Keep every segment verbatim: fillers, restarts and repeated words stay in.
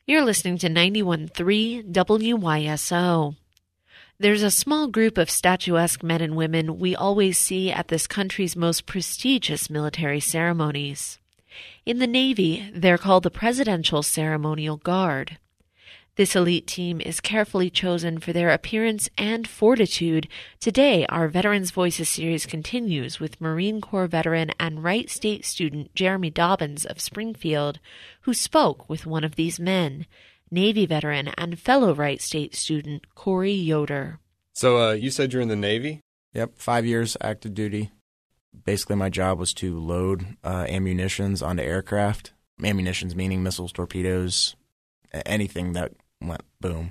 You're listening to ninety-one point three W Y S O. There's a small group of statuesque men and women we always see at this country's most prestigious military ceremonies. In the Navy, they're called the Presidential Ceremonial Guard. This elite team is carefully chosen for their appearance and fortitude. Today, our Veterans Voices series continues with Marine Corps veteran and Wright State student Jeremy Dobbins of Springfield, who spoke with one of these men, Navy veteran and fellow Wright State student Corey Yoder. So uh, you said you're in the Navy? Yep, five years active duty. Basically, my job was to load uh, ammunitions onto aircraft. Ammunitions meaning missiles, torpedoes, anything that went boom.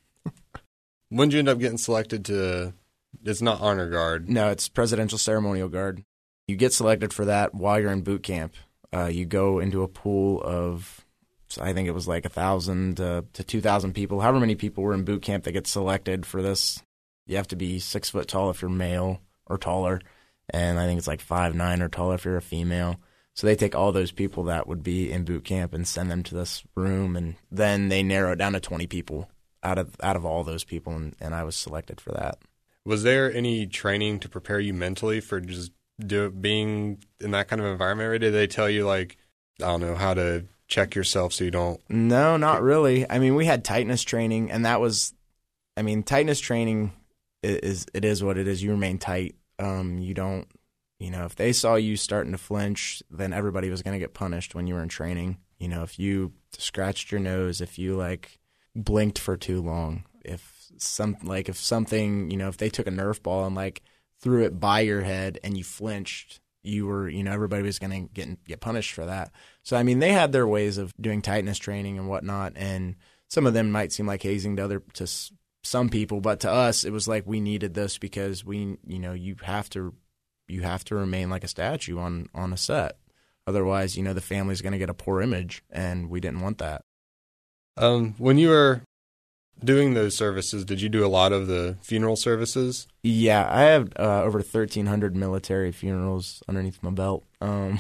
When did you end up getting selected to, it's not Honor Guard? No, it's Presidential Ceremonial Guard. You get selected for that while you're in boot camp. Uh, you go into a pool of, I think it was like one thousand uh, to two thousand people. However many people were in boot camp that get selected for this. You have to be six foot tall if you're male or taller. And I think it's like five nine or taller if you're a female. So they take all those people that would be in boot camp and send them to this room, and then they narrow it down to twenty people out of out of all those people, and, and I was selected for that. Was there any training to prepare you mentally for just do, being in that kind of environment? Or did they tell you, like, I don't know, how to check yourself so you don't? No, not really. I mean, we had tightness training, and that was, I mean, tightness training is it is what it is. You remain tight. Um, you don't. You know, if they saw you starting to flinch, then everybody was going to get punished when you were in training. You know, if you scratched your nose, if you, like, blinked for too long, if some like if something, you know, if they took a Nerf ball and, like, threw it by your head and you flinched, you were, you know, everybody was going to get get punished for that. So, I mean, they had their ways of doing tightness training and whatnot, and some of them might seem like hazing to other to some people, but to us, it was like we needed this because we, you know, you have to. You have to remain like a statue on, on a set. Otherwise, you know, the family's going to get a poor image, and we didn't want that. Um, when you were doing those services, did you do a lot of the funeral services? Yeah, I have uh, over thirteen hundred military funerals underneath my belt. Um,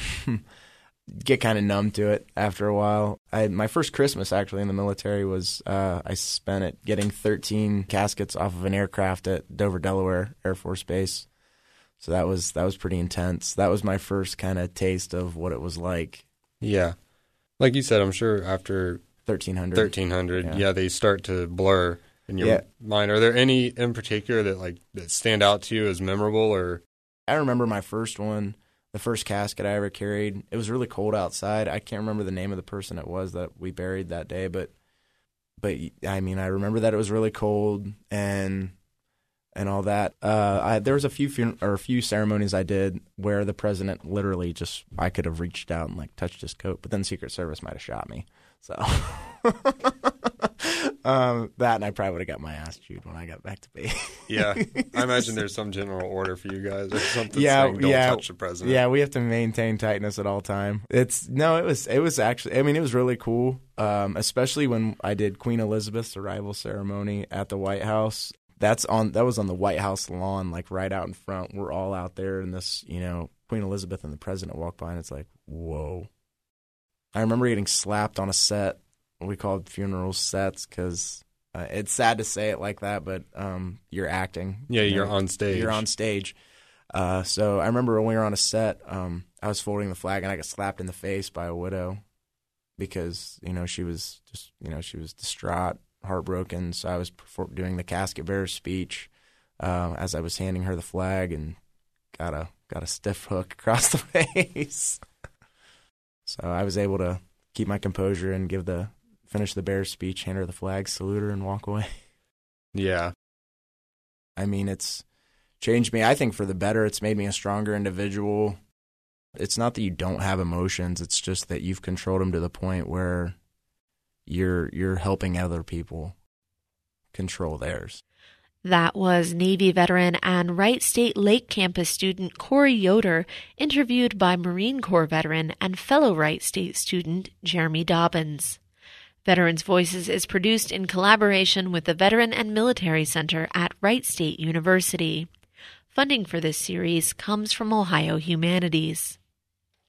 get kind of numb to it after a while. I, my first Christmas, actually, in the military was uh, I spent it getting thirteen caskets off of an aircraft at Dover, Delaware Air Force Base. So that was that was pretty intense. That was my first kind of taste of what it was like. Yeah. Like you said, I'm sure after thirteen hundred, thirteen hundred yeah. yeah, they start to blur in your yeah. mind. Are there any in particular that like that stand out to you as memorable? Or I remember my first one, the first casket I ever carried. It was really cold outside. I can't remember the name of the person it was that we buried that day, but but I mean, I remember that it was really cold and and all that. Uh, I, there was a few fun- or a few ceremonies I did where the president literally just, I could have reached out and like touched his coat, but then Secret Service might have shot me. So um, that, and I probably would have got my ass chewed when I got back to base. Yeah, I imagine there's some general order for you guys or something yeah, saying don't yeah, touch the president. Yeah, we have to maintain tightness at all time. It's no, it was it was actually, I mean, it was really cool, um, especially when I did Queen Elizabeth's arrival ceremony at the White House. That's on. That was on the White House lawn, like right out in front. We're all out there, and this, you know, Queen Elizabeth and the president walk by, and it's like, whoa. I remember getting slapped on a set. We called funerals sets because uh, it's sad to say it like that, but um, you're acting. Yeah, you you're know, on stage. You're on stage. Uh, so I remember when we were on a set, um, I was folding the flag, and I got slapped in the face by a widow because, you know, she was just, you know, she was distraught. Heartbroken, so I was perform- doing the casket bearer speech uh, as I was handing her the flag, and got a got a stiff hook across the face. So I was able to keep my composure and give the finish the bearer speech, hand her the flag, salute her, and walk away. Yeah, I mean, it's changed me. I think for the better. It's made me a stronger individual. It's not that you don't have emotions; it's just that you've controlled them to the point where you're you're helping other people control theirs. That was Navy veteran and Wright State Lake Campus student Corey Yoder, interviewed by Marine Corps veteran and fellow Wright State student Jeremy Dobbins. Veterans Voices is produced in collaboration with the Veteran and Military Center at Wright State University. Funding for this series comes from Ohio Humanities.